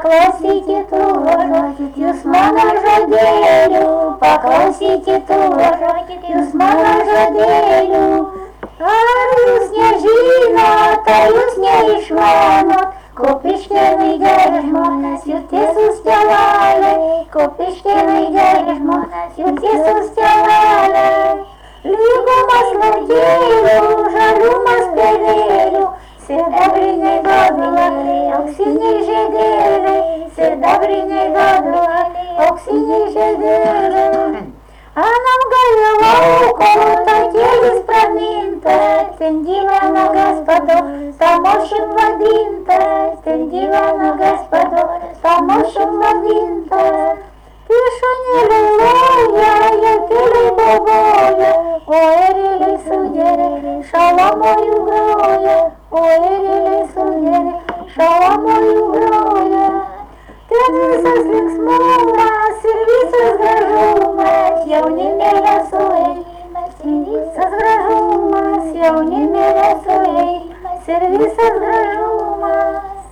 paklausykit žodžių, jūs mano žodėlių, paklausykit žodžių, jūs mano žodėlių. Ar jūs nežinot, ar jūs neišmanot, Kupiškėnai geri žmonės, jų tiesus tėveliai, Kupiškėnai geri žmonės, jų tiesus tėveliai. Lygumas laukėlių, žaliumas pelėlių, sidabriniai gobelai, auksiniai žiedėliai, sidabriniai gobelai, auksiniai žiedėliai. Anam gale lauko takėlis pramintas, ten gyvena Gaspadoras, tamošium vadintas, ten gyvena Gaspadoras, tamošium vadintas. Piešonėliai loja, jakeliai boboja, o ereliai sugeria, šalamojų groja, o ereliai sugeria, šalamojų groja. Ten visas linksmumas ir visas gražumas, jaunimėlė suėjimas ir visas gražumas, jaunimėlė suėjimas ir visas gražumas.